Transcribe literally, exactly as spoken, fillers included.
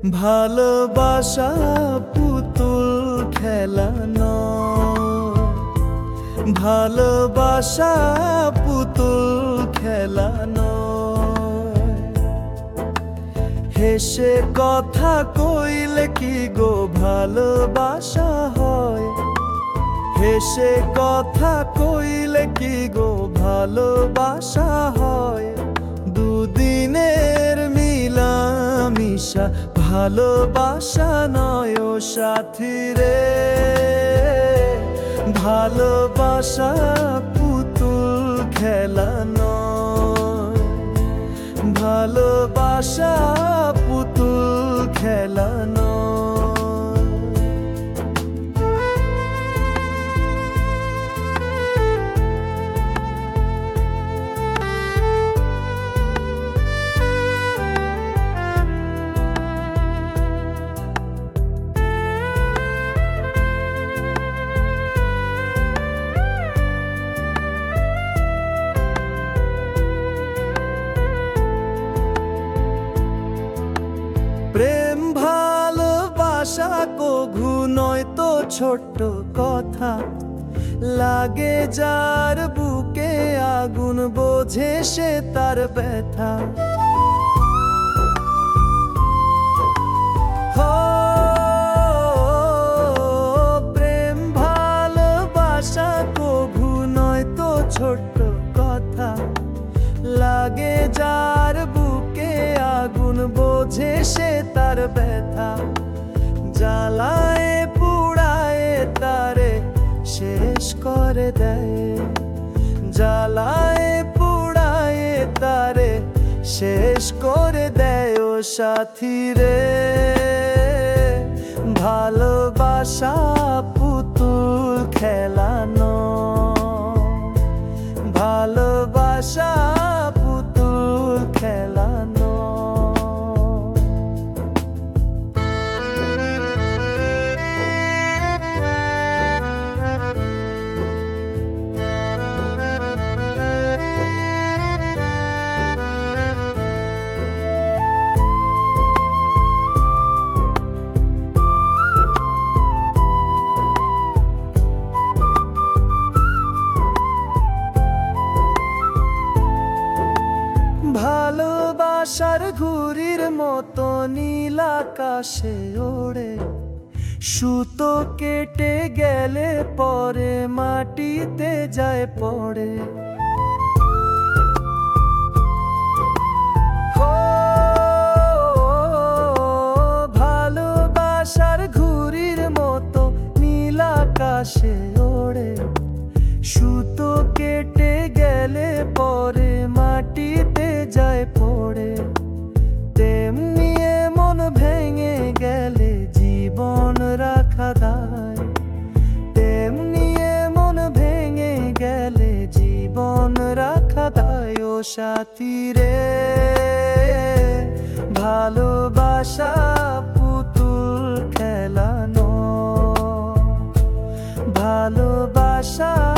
ভালোবাসা পুতুল খেলা নয়, ভালোবাসা পুতুল খেলা নয়। হেসে কথা কইলে কি গো ভালোবাসা হয়? হেসে কথা কইলে কি গো ভালোবাসা হয়? দুদিনের মিলামিশা ভালোবাসা নয় ও সাথী রে। ভালোবাসা পুতুল খেলা নয়, ভালোবাসা পুতুল খেলা নয়। প্রেম ভালোবাসা কভু নয় তো ছোট্ট কথা, লাগে যার বুকে আগুন বোঝে সে তার ব্যথা। প্রেম ভালোবাসা কভু নয় তো ছোট্ট কথা, লাগে যার বুকে আগুন বোঝে সে তার ব্যথা। জ্বালায় পুড়ায় তারে শেষ করে দেয়, জ্বালায় পুড়ায় তারে শেষ করে দেয় ও সাথী রে। ভালোবাসা পুতুল খেলা নয়, ভালোবাসা পুতুল খেলা নয়। ভালোবাসার ঘুড়ির মতো নীল আকাশে ওড়ে, সুতো কেটে গেলে পরে মাটিতে যায় পড়ে। ভালোবাসার ঘুড়ির মতো নীল আকাশে ওড়ে, সুতো কেটে গেলে পরে মাটিতে যায় পড়ে। তেমনি মন ভেঙে গেলে জীবন রাখা দায়, তেমনি মন ভেঙে গেলে জীবন রাখা দায় ও সাথী রে। ভালোবাসা পুতুল খেলা নয়, ভালোবাসা